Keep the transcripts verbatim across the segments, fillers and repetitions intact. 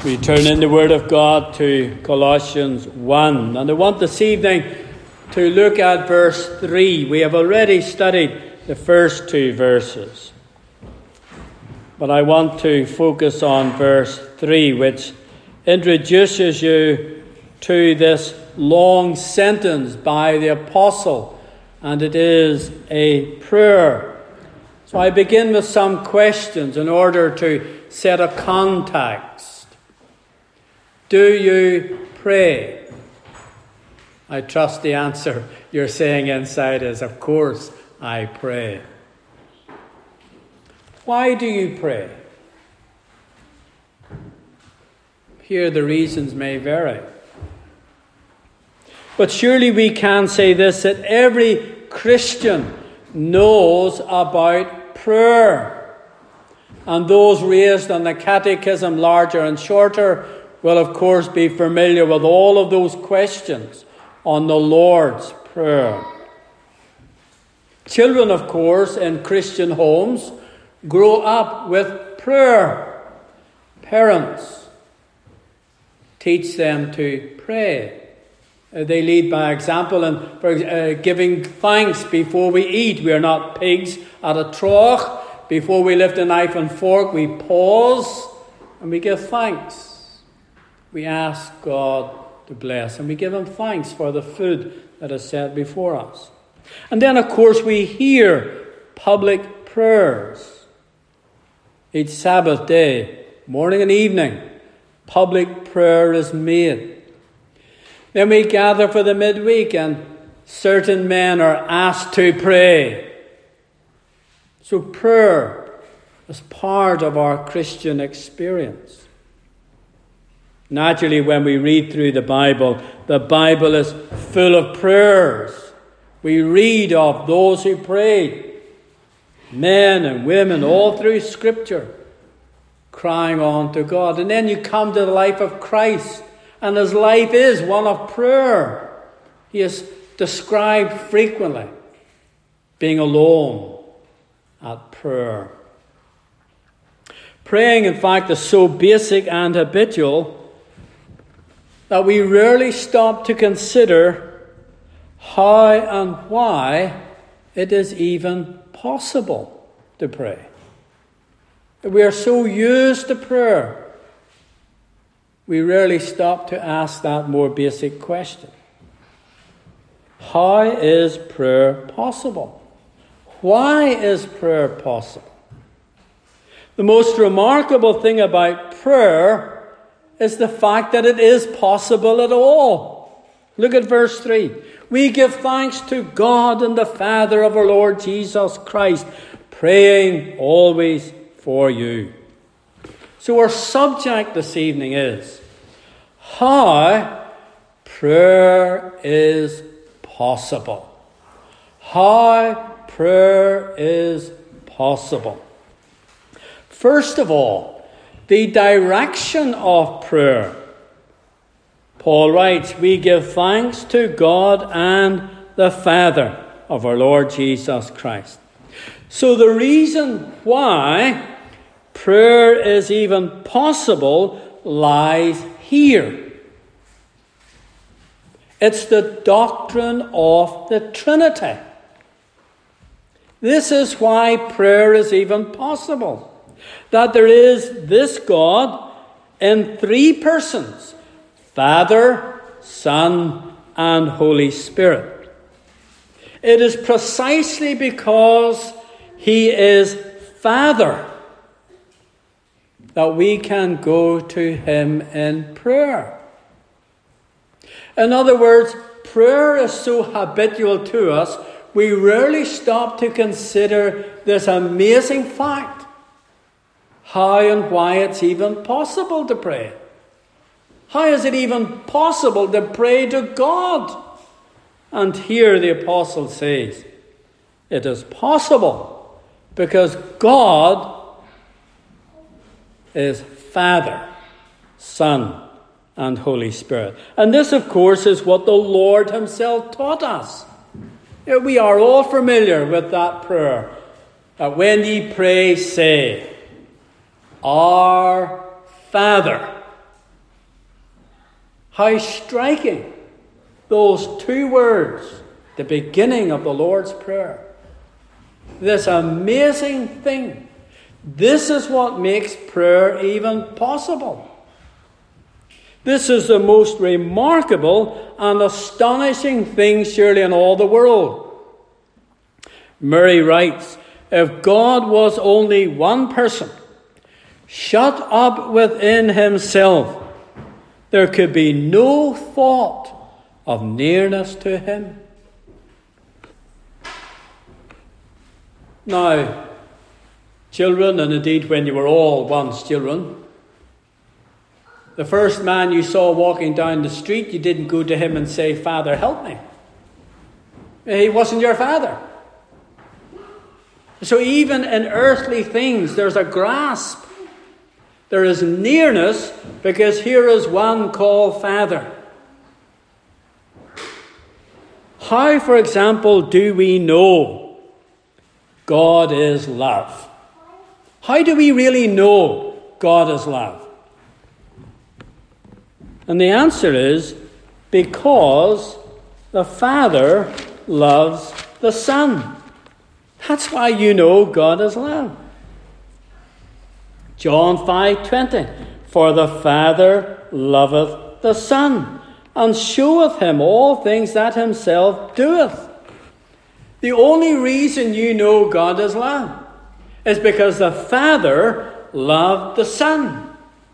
We turn in the Word of God to Colossians one. And I want this evening to look at verse three. We have already studied the first two verses. But I want to focus on verse three, which introduces you to this long sentence by the apostle. And it is a prayer. So I begin with some questions in order to set a context. Do you pray? I trust the answer you're saying inside is, of course, I pray. Why do you pray? Here the reasons may vary. But surely we can say this, that every Christian knows about prayer. And those raised on the catechism, larger and shorter, will of course be familiar with all of those questions on the Lord's Prayer. Children, of course, in Christian homes grow up with prayer. Parents teach them to pray. Uh, they lead by example and for uh, giving thanks before we eat. We are not pigs at a trough. Before we lift a knife and fork, we pause and we give thanks. We ask God to bless, and we give him thanks for the food that is set before us. And then, of course, we hear public prayers. Each Sabbath day, morning and evening, public prayer is made. Then we gather for the midweek, and certain men are asked to pray. So prayer is part of our Christian experience. Naturally, when we read through the Bible, the Bible is full of prayers. We read of those who prayed, men and women, all through Scripture, crying on to God. And then you come to the life of Christ, and his life is one of prayer. He is described frequently being alone at prayer. Praying, in fact, is so basic and habitual that we rarely stop to consider how and why it is even possible to pray. We are so used to prayer, we rarely stop to ask that more basic question. How is prayer possible? Why is prayer possible? The most remarkable thing about prayer is the fact that it is possible at all. Look at verse three. We give thanks to God and the Father of our Lord Jesus Christ, praying always for you. So our subject this evening is how prayer is possible. How prayer is possible. First of all, the direction of prayer. Paul writes, we give thanks to God and the Father of our Lord Jesus Christ. So the reason why prayer is even possible lies here. It's the doctrine of the Trinity. This is why prayer is even possible. That there is this God in three persons, Father, Son, and Holy Spirit. It is precisely because he is Father that we can go to him in prayer. In other words, prayer is so habitual to us, we rarely stop to consider this amazing fact. How and why it's even possible to pray. How is it even possible to pray to God? And here the apostle says, it is possible because God is Father, Son, and Holy Spirit. And this, of course, is what the Lord himself taught us. We are all familiar with that prayer. That when ye pray, say, Our Father How striking those two words, the beginning of the Lord's Prayer. This amazing thing. This is what makes prayer even possible. This is the most remarkable and astonishing thing surely in all the world. Murray writes, if God was only one person, shut up within himself, there could be no thought of nearness to him. Now, children, and indeed when you were all once children, the first man you saw walking down the street, you didn't go to him and say, Father, help me. He wasn't your father. So even in earthly things, there's a grasp. There is nearness, because here is one called Father. How, for example, do we know God is love? How do we really know God is love? And the answer is because the Father loves the Son. That's why you know God is love. John five twenty, for the Father loveth the Son, and showeth him all things that himself doeth. The only reason you know God is love is because the Father loved the Son.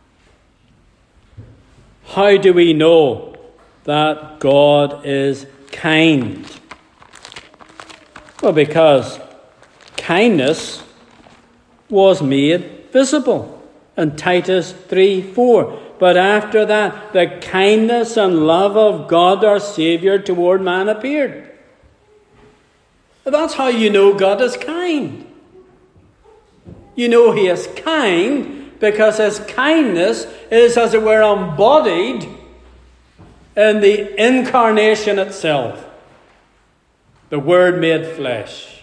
How do we know that God is kind? Well, because kindness was made visible in Titus three four. But after that, the kindness and love of God our Saviour toward man appeared. That's how you know God is kind. You know he is kind because his kindness is, as it were, embodied in the incarnation itself. The Word made flesh.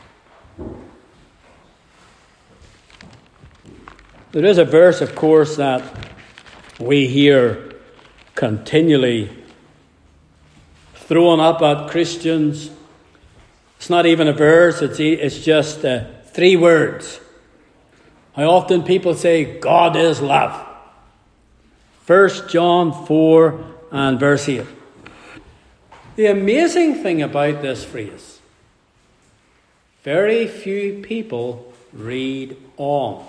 There is a verse, of course, that we hear continually thrown up at Christians. It's not even a verse, it's, it's just uh, three words. How often people say, God is love. First John four and verse eight. The amazing thing about this phrase, very few people read on.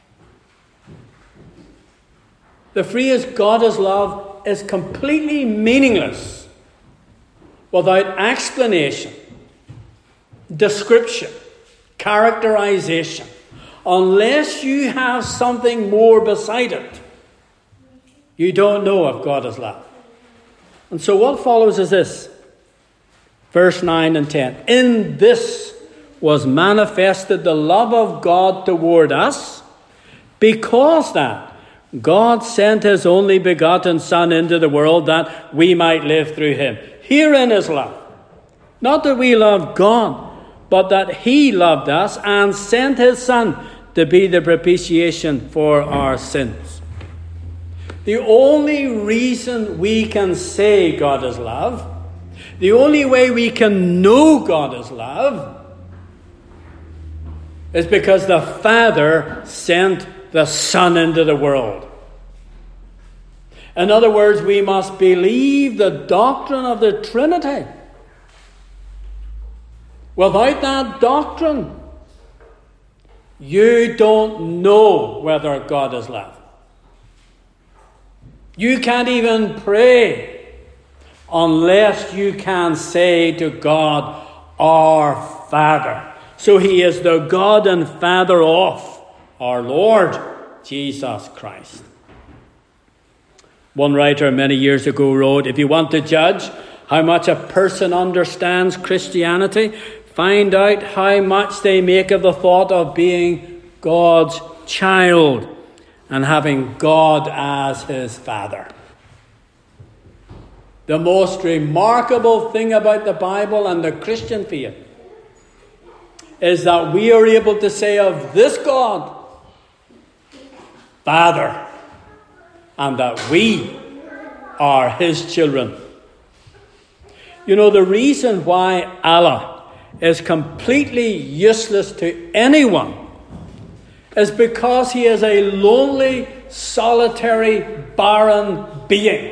The phrase God is love is completely meaningless without explanation, description, characterization, unless you have something more beside it. You don't know if God is love. And so what follows is this. Verse nine and ten. In this was manifested the love of God toward us, because that God sent his only begotten Son into the world that we might live through him. Herein is love. Not that we love God, but that he loved us and sent his Son to be the propitiation for our sins. The only reason we can say God is love, the only way we can know God is love, is because the Father sent the Son into the world. In other words, we must believe the doctrine of the Trinity. Without that doctrine, you don't know whether God is love. You can't even pray unless you can say to God, our Father. So he is the God and Father of our Lord Jesus Christ. One writer many years ago wrote, if you want to judge how much a person understands Christianity, find out how much they make of the thought of being God's child and having God as his Father. The most remarkable thing about the Bible and the Christian faith is that we are able to say of this God, Father, and that we are his children. You know, the reason why Allah is completely useless to anyone is because he is a lonely, solitary, barren being.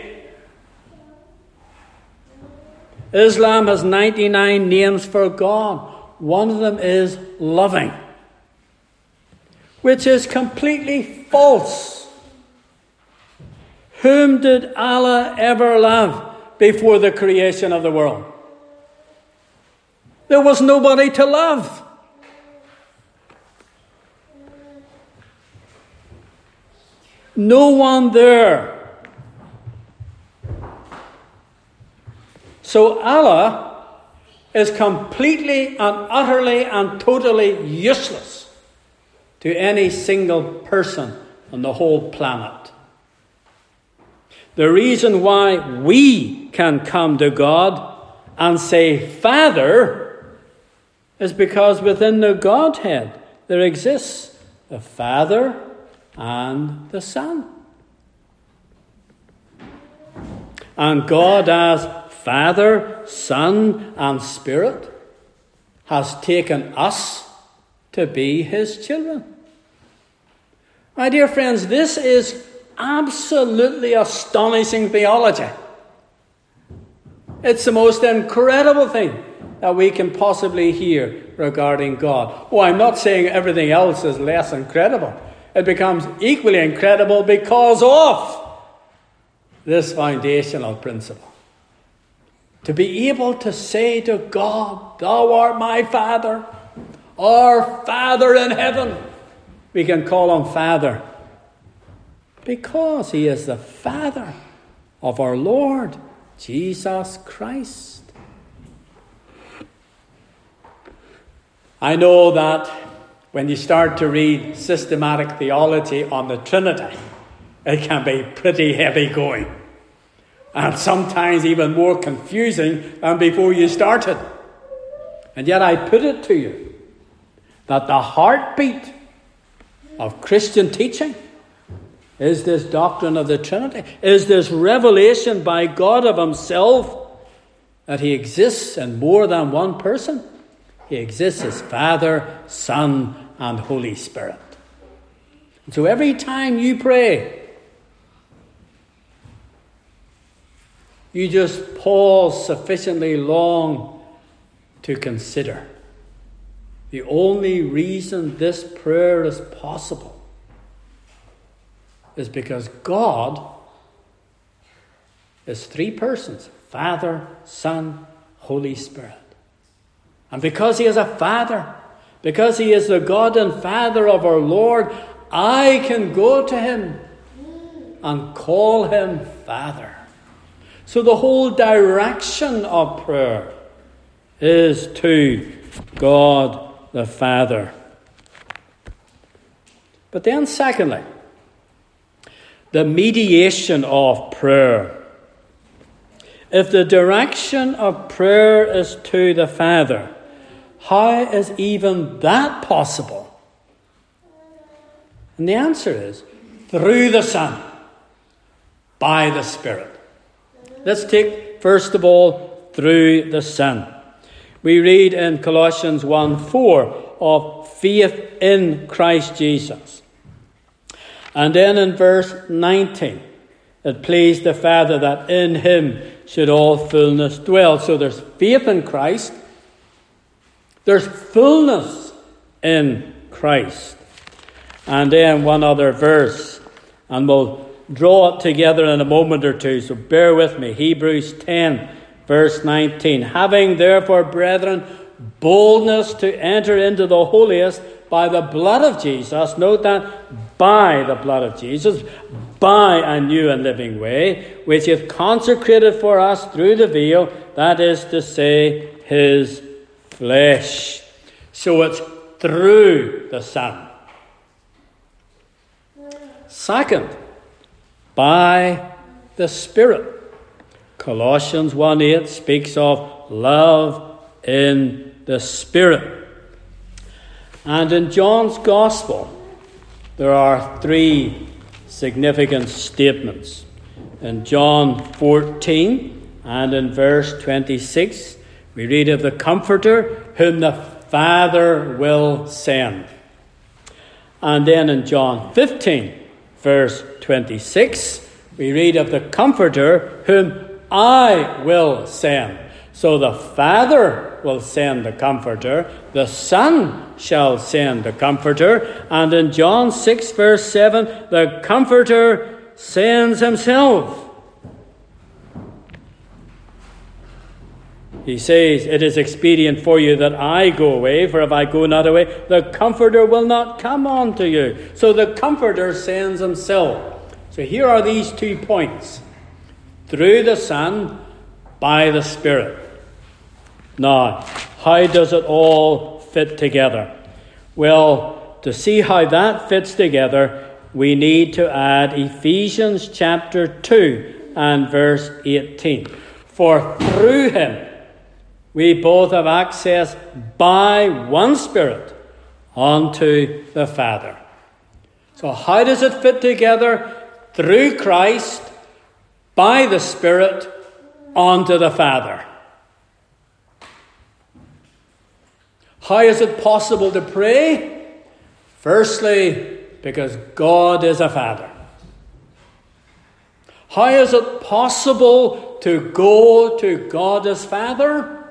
Islam has ninety-nine names for God. One of them is loving, which is completely false. Whom did Allah ever love before the creation of the world? There was nobody to love. No one there. So Allah is completely and utterly and totally useless to any single person on the whole planet. The reason why we can come to God and say, Father, is because within the Godhead there exists the Father and the Son. And God, as Father, Son, and Spirit, has taken us to be his children. My dear friends, this is absolutely astonishing theology. It's the most incredible thing that we can possibly hear regarding God. Oh, I'm not saying everything else is less incredible. It becomes equally incredible because of this foundational principle. To be able to say to God, Thou art my Father, our Father in heaven. We can call him Father because he is the Father of our Lord Jesus Christ. I know that when you start to read systematic theology on the Trinity, it can be pretty heavy going. And sometimes even more confusing than before you started. And yet I put it to you that the heartbeat of Christian teaching is this doctrine of the Trinity, is this revelation by God of himself that he exists in more than one person. He exists as Father, Son, and Holy Spirit. And so every time you pray, you just pause sufficiently long to consider. The only reason this prayer is possible is because God is three persons: Father, Son, Holy Spirit. And because he is a Father, because he is the God and Father of our Lord, I can go to him and call him Father. So the whole direction of prayer is to God the Father. But then secondly, the mediation of prayer. If the direction of prayer is to the Father, how is even that possible? And the answer is through the Son, by the Spirit. Let's take, first of all, through the Son. We read in Colossians one four of faith in Christ Jesus. And then in verse nineteen, it pleased the Father that in him should all fullness dwell. So there's faith in Christ. There's fullness in Christ. And then one other verse, and we'll draw it together in a moment or two, so bear with me. Hebrews ten, verse nineteen. Having therefore, brethren, boldness to enter into the holiest by the blood of Jesus. Note that, by the blood of Jesus, by a new and living way, which he hath consecrated for us through the veil, that is to say, his flesh. So it's through the Son. Second, by the Spirit. Colossians one eight speaks of love in the Spirit. And in John's Gospel, there are three significant statements. In John fourteen and in verse twenty-six, we read of the Comforter whom the Father will send. And then in John fifteen, verse twenty-six, we read of the Comforter whom I will send. So the Father will send the Comforter, the Son shall send the Comforter, and in John six, verse seven, the Comforter sends himself. He says, it is expedient for you that I go away, for if I go not away, the Comforter will not come unto you. So the Comforter sends himself. So here are these two points. Through the Son, by the Spirit. Now, how does it all fit together? Well, to see how that fits together, we need to add Ephesians chapter two and verse eighteen. For through him we both have access by one Spirit unto the Father. So how does it fit together? Through Christ, by the Spirit, unto the Father. How is it possible to pray? Firstly, because God is a Father. How is it possible to go to God as Father?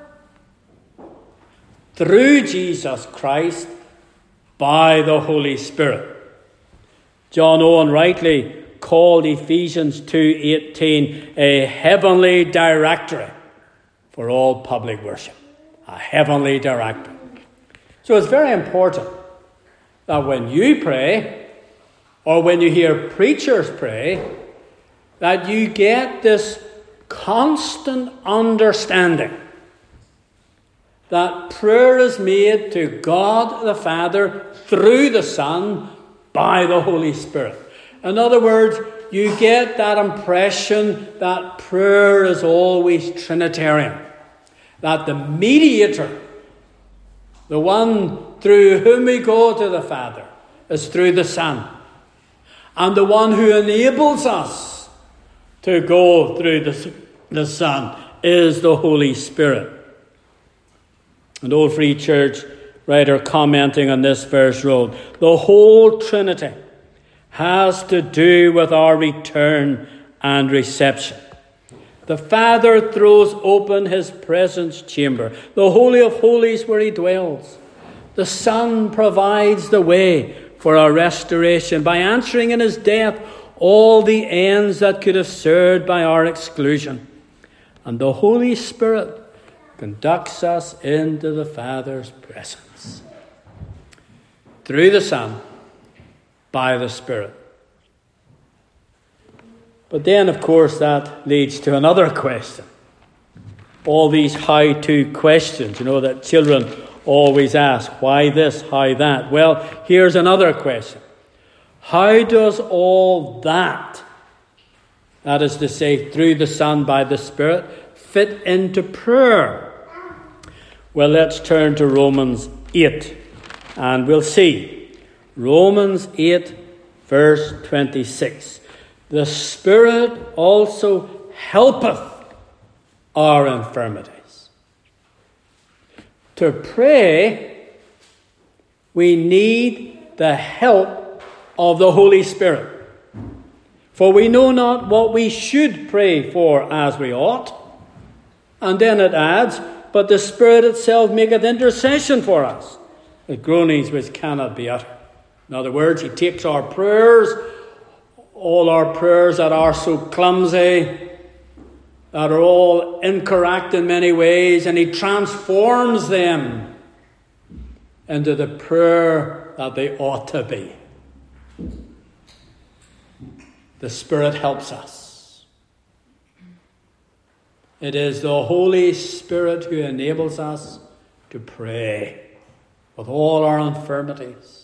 Through Jesus Christ, by the Holy Spirit. John Owen rightly called Ephesians two eighteen a heavenly directory for all public worship. A heavenly directory. So it's very important that when you pray, or when you hear preachers pray, that you get this constant understanding that prayer is made to God the Father through the Son by the Holy Spirit. In other words, you get that impression that prayer is always Trinitarian. That the mediator, the one through whom we go to the Father, is through the Son. And the one who enables us to go through the, the Son is the Holy Spirit. An old Free Church writer commenting on this verse wrote, the whole Trinity has to do with our return and reception. The Father throws open his presence chamber, the Holy of Holies where he dwells. The Son provides the way for our restoration by answering in his death all the ends that could have served by our exclusion. And the Holy Spirit conducts us into the Father's presence. Through the Son, by the Spirit. But then, of course, that leads to another question. All these how-to questions, you know, that children always ask. Why this? How that? Well, here's another question. How does all that, that is to say, through the Son, by the Spirit, fit into prayer? Well, let's turn to Romans eight, and we'll see. Romans eight, verse twenty-six. The Spirit also helpeth our infirmities. To pray, we need the help of the Holy Spirit. For we know not what we should pray for as we ought. And then it adds, but the Spirit itself maketh intercession for us, with groanings which cannot be uttered. In other words, he takes our prayers, all our prayers that are so clumsy, that are all incorrect in many ways, and he transforms them into the prayer that they ought to be. The Spirit helps us. It is the Holy Spirit who enables us to pray with all our infirmities.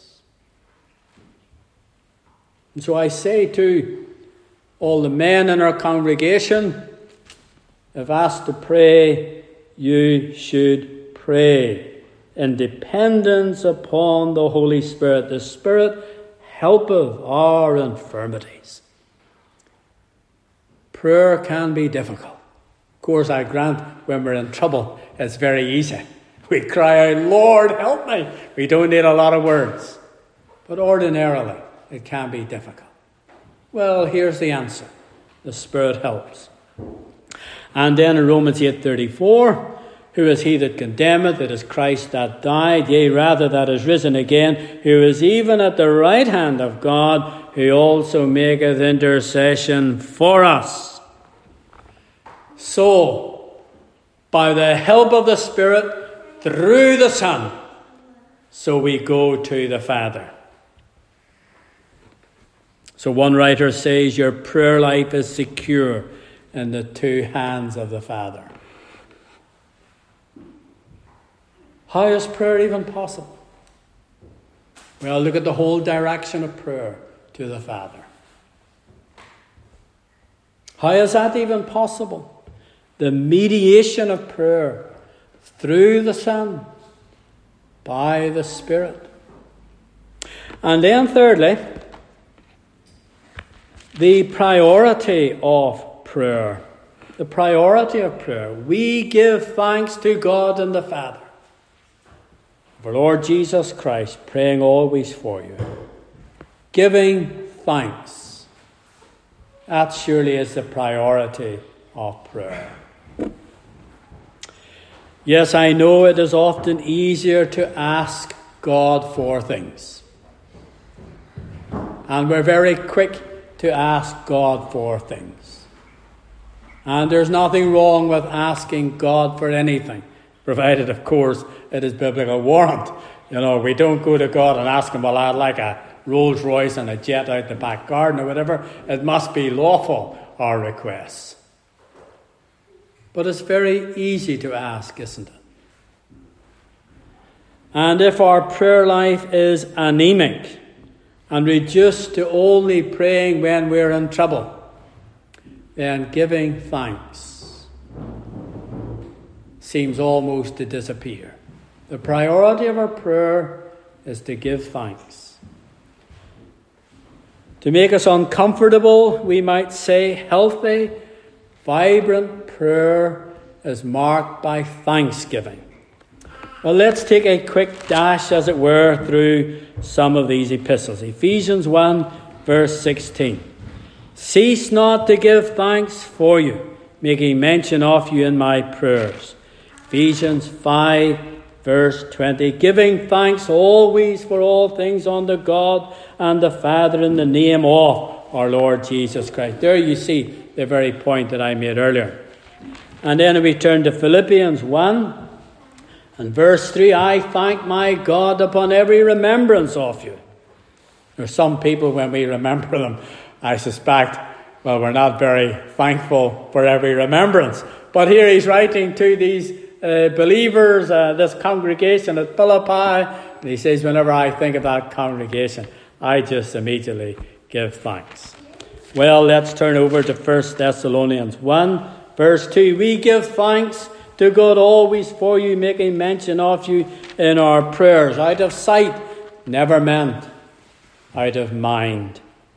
And so I say to all the men in our congregation, if asked to pray, you should pray in dependence upon the Holy Spirit. The Spirit helpeth our infirmities. prayer can be difficult. Of course, I grant when we're in trouble, it's very easy. We cry out, Lord, help me. We don't need a lot of words. But ordinarily, it can be difficult. Well, here's the answer. The Spirit helps. And then in Romans eight thirty-four, who is he that condemneth? It is Christ that died, yea, rather that is risen again, who is even at the right hand of God, who also maketh intercession for us. So, by the help of the Spirit, through the Son, so we go to the Father. So one writer says, your prayer life is secure in the two hands of the Father. How is prayer even possible? Well, look at the whole direction of prayer to the Father. How is that even possible? The mediation of prayer through the Son, by the Spirit. And then thirdly, the priority of prayer. The priority of prayer. We give thanks to God and the Father for Lord Jesus Christ, praying always for you. Giving thanks. That surely is the priority of prayer. Yes, I know it is often easier to ask God for things. And we're very quick to ask God for things. And there's nothing wrong with asking God for anything, provided, of course, it is biblical warrant. You know, we don't go to God and ask him, well, I'd like a Rolls Royce and a jet out the back garden or whatever. It must be lawful, our requests. But it's very easy to ask, isn't it? And if our prayer life is anemic and reduced to only praying when we're in trouble, then giving thanks seems almost to disappear. The priority of our prayer is to give thanks. To make us uncomfortable, we might say healthy, vibrant prayer is marked by thanksgiving. Well, let's take a quick dash, as it were, through some of these epistles. Ephesians one, verse sixteen. Cease not to give thanks for you, making mention of you in my prayers. Ephesians five, verse twenty. Giving thanks always for all things unto God and the Father in the name of our Lord Jesus Christ. There you see the very point that I made earlier. And then we turn to Philippians one and verse three. I thank my God upon every remembrance of you. There are some people, when we remember them, I suspect, well, we're not very thankful for every remembrance. But here he's writing to these uh, believers, uh, this congregation at Philippi, and he says, whenever I think of that congregation, I just immediately give thanks. Well, let's turn over to First Thessalonians one, verse two. We give thanks to God always for you, making mention of you in our prayers. Out of sight, never meant out of mind.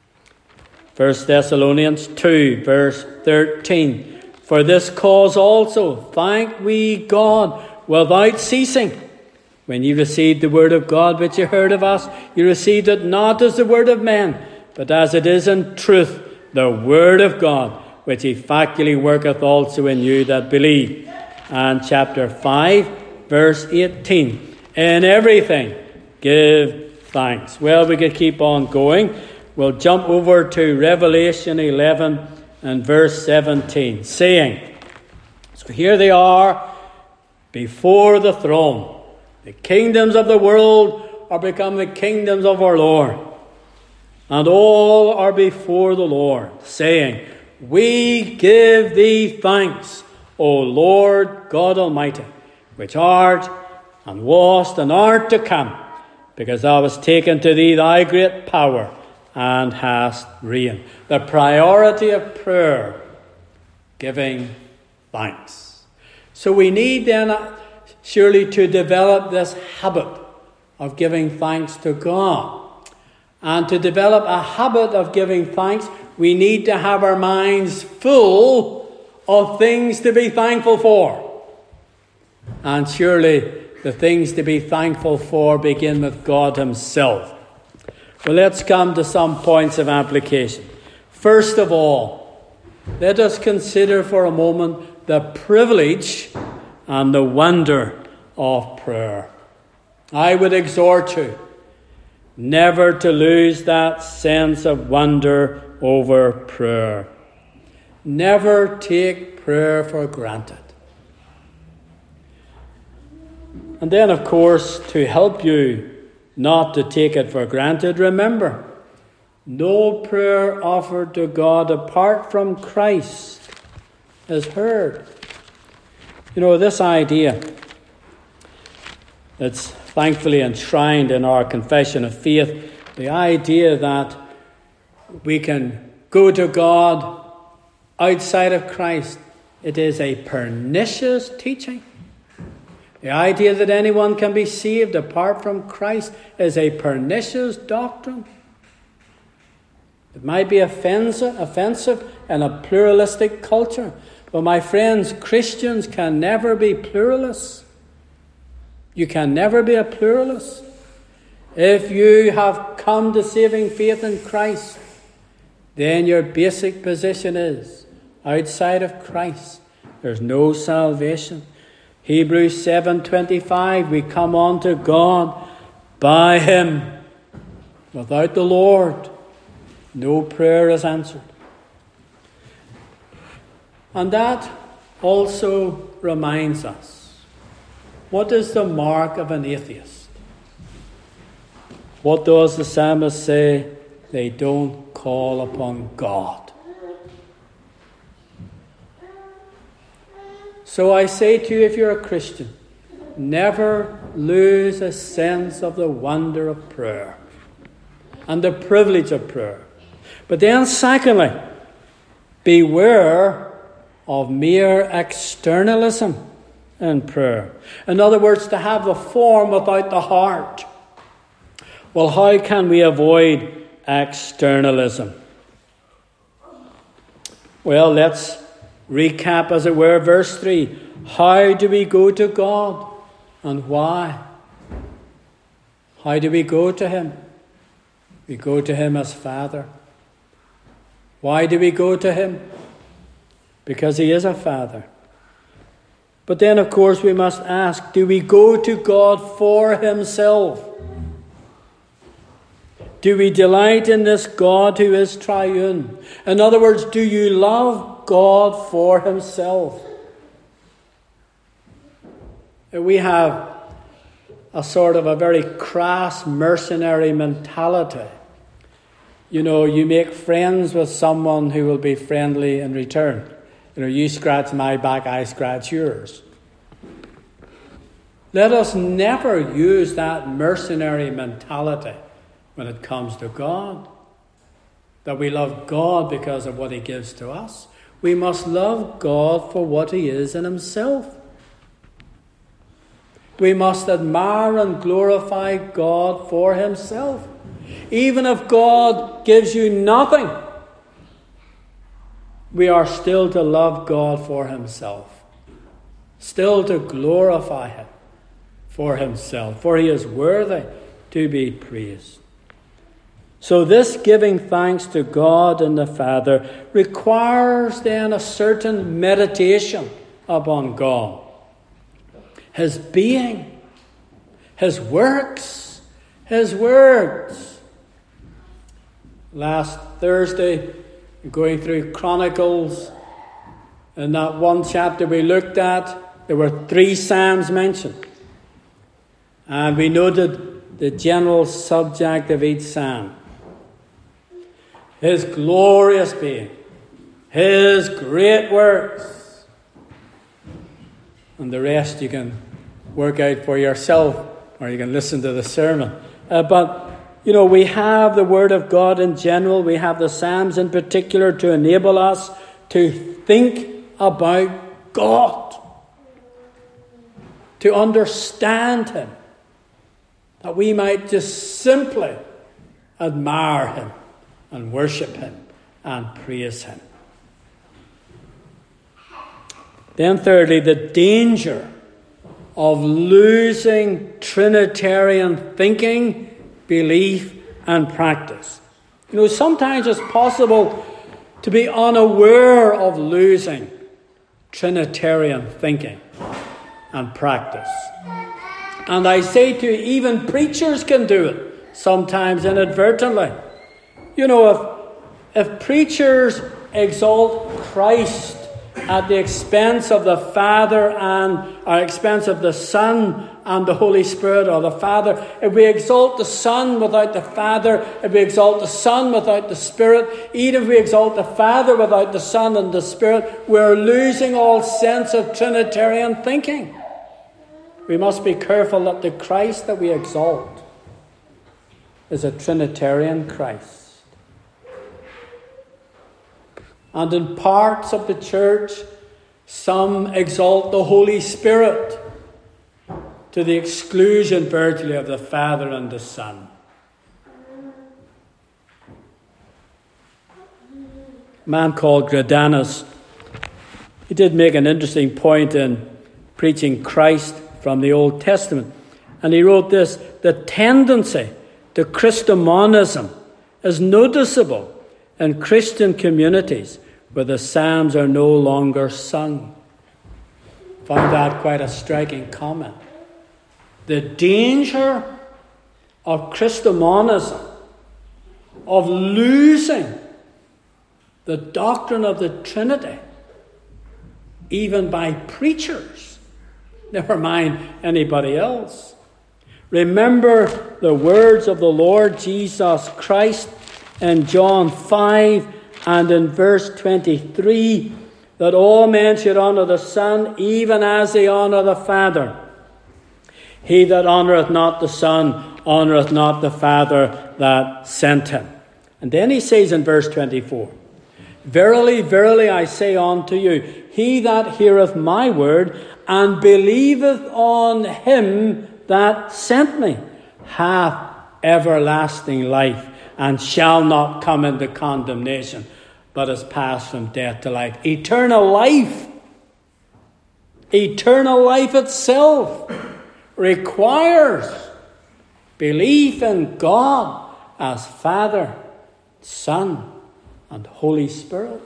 First Thessalonians two, verse thirteen. For this cause also thank we God without ceasing. When you received the word of God which you heard of us, you received it not as the word of men, but as it is in truth, the word of God, which effectually worketh also in you that believe. And chapter five, verse eighteen. In everything give thanks. Well, we could keep on going. We'll jump over to Revelation eleven and verse seventeen, saying, so here they are before the throne. The kingdoms of the world are become the kingdoms of our Lord. And all are before the Lord, saying, we give thee thanks, O Lord God Almighty, which art and wast and art to come, because thou hast taken to thee thy great power and hast reigned. The priority of prayer, giving thanks. So we need then surely to develop this habit of giving thanks to God. And to develop a habit of giving thanks, we need to have our minds full of things to be thankful for. And surely the things to be thankful for begin with God himself. Well, let's come to some points of application. First of all, let us consider for a moment the privilege and the wonder of prayer. I would exhort you never to lose that sense of wonder over prayer. Never take prayer for granted. And then, of course, to help you not to take it for granted, remember, no prayer offered to God apart from Christ is heard. You know, this idea, it's thankfully enshrined in our confession of faith, the idea that we can go to God outside of Christ, it is a pernicious teaching. The idea that anyone can be saved apart from Christ is a pernicious doctrine. It might be offensive, offensive in a pluralistic culture. But my friends, Christians can never be pluralists. You can never be a pluralist. If you have come to saving faith in Christ, then your basic position is, outside of Christ, there's no salvation. Hebrews seven twenty-five, we come unto God by him. Without the Lord, no prayer is answered. And that also reminds us, what is the mark of an atheist? What does the psalmist say? They don't call upon God. So I say to you, if you're a Christian, never lose a sense of the wonder of prayer and the privilege of prayer. But then secondly, beware of mere externalism in prayer. In other words, to have the form without the heart. Well, how can we avoid externalism? Well, let's recap, as it were, verse three. How do we go to God and why? How do we go to him? We go to him as Father. Why do we go to him? Because he is a Father. But then, of course, we must ask, do we go to God for himself? Do we delight in this God who is triune? In other words, do you love God for himself? We have a sort of a very crass mercenary mentality. You know, you make friends with someone who will be friendly in return. You know, you scratch my back, I scratch yours. Let us never use that mercenary mentality when it comes to God. That we love God because of what he gives to us. We must love God for what he is in himself. We must admire and glorify God for himself. Even if God gives you nothing, we are still to love God for himself. Still to glorify him for himself. For he is worthy to be praised. So this giving thanks to God and the Father requires then a certain meditation upon God. His being, his works, his words. Last Thursday, going through Chronicles, in that one chapter we looked at, there were three psalms mentioned. And we noted the general subject of each psalm. His glorious being, his great works. And the rest you can work out for yourself, or you can listen to the sermon. Uh, but, you know, we have the Word of God in general. We have the Psalms in particular to enable us to think about God. To understand him. That we might just simply admire him and worship him and praise him. Then thirdly, the danger of losing Trinitarian thinking, belief, and practice. You know, sometimes it's possible to be unaware of losing Trinitarian thinking and practice. And I say to you, even preachers can do it, sometimes inadvertently. You know, if, if preachers exalt Christ at the expense of the Father and or expense of the Son and the Holy Spirit, or the Father, if we exalt the Son without the Father, if we exalt the Son without the Spirit, even if we exalt the Father without the Son and the Spirit, we're losing all sense of Trinitarian thinking. We must be careful that the Christ that we exalt is a Trinitarian Christ. And in parts of the church, some exalt the Holy Spirit to the exclusion virtually of the Father and the Son. A man called Greidanus, he did make an interesting point in preaching Christ from the Old Testament. And he wrote this: the tendency to Christomonism is noticeable in Christian communities where the Psalms are no longer sung. Found that quite a striking comment. The danger of Christomonism, of losing the doctrine of the Trinity, even by preachers, never mind anybody else. Remember the words of the Lord Jesus Christ in John five and in verse twenty-three, that all men should honour the Son even as they honour the Father. He that honoureth not the Son honoureth not the Father that sent him. And then he says in verse twenty-four, verily, verily, I say unto you, he that heareth my word and believeth on him that sent me hath everlasting life, and shall not come into condemnation, but is passed from death to life. Eternal life, eternal life itself requires belief in God as Father, Son, and Holy Spirit.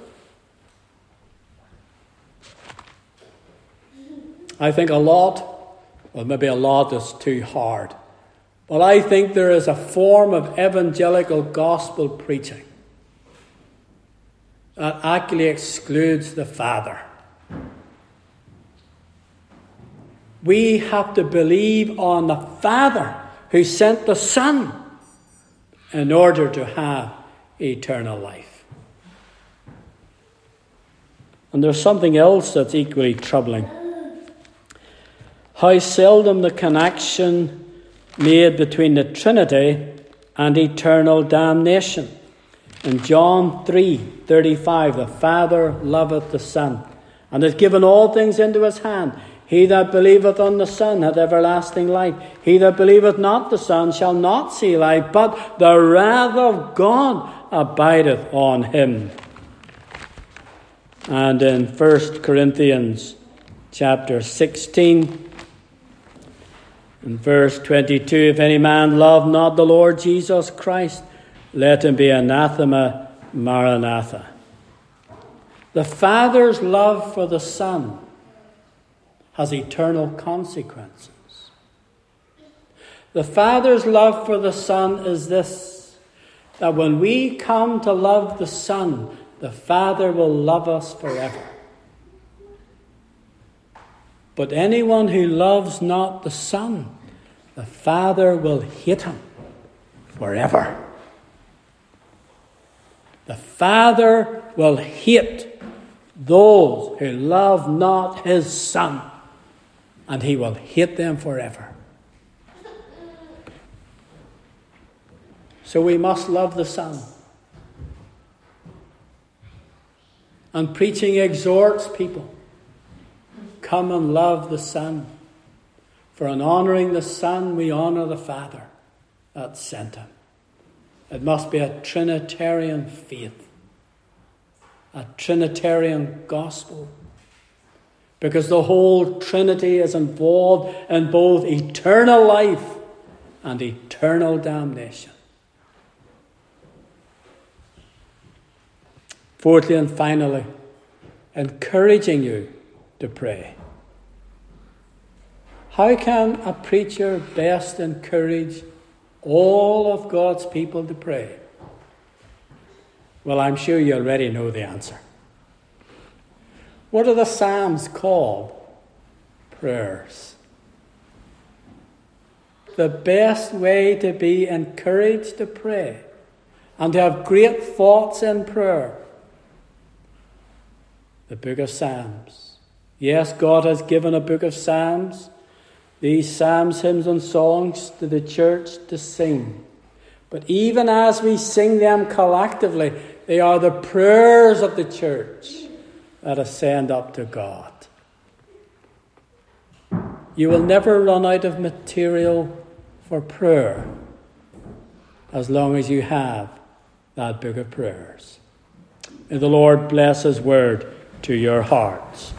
I think a lot, well, maybe a lot is too hard, but I think there is a form of evangelical gospel preaching that actually excludes the Father. We have to believe on the Father who sent the Son in order to have eternal life. And there's something else that's equally troubling. How seldom the connection made between the Trinity and eternal damnation. In John three thirty-five, the Father loveth the Son, and hath given all things into his hand. He that believeth on the Son hath everlasting life. He that believeth not the Son shall not see life, but the wrath of God abideth on him. And in First Corinthians chapter sixteen, in verse twenty-two, if any man love not the Lord Jesus Christ, let him be anathema maranatha. The Father's love for the Son has eternal consequences. The Father's love for the Son is this, that when we come to love the Son, the Father will love us forever. But anyone who loves not the Son, the Father will hate him forever. The Father will hate those who love not his Son, and he will hate them forever. So we must love the Son. And preaching exhorts people, come and love the Son. For in honouring the Son, we honour the Father that sent him. It must be a Trinitarian faith. a Trinitarian gospel. Because the whole Trinity is involved in both eternal life and eternal damnation. Fourthly and finally, encouraging you to pray. How can a preacher best encourage all of God's people to pray? Well, I'm sure you already know the answer. What are the Psalms called? Prayers. The best way to be encouraged to pray and to have great thoughts in prayer. The book of Psalms. Yes, God has given a book of Psalms. These psalms, hymns and songs to the church to sing. But even as we sing them collectively, they are the prayers of the church that ascend up to God. You will never run out of material for prayer as long as you have that book of prayers. May the Lord bless his word to your hearts.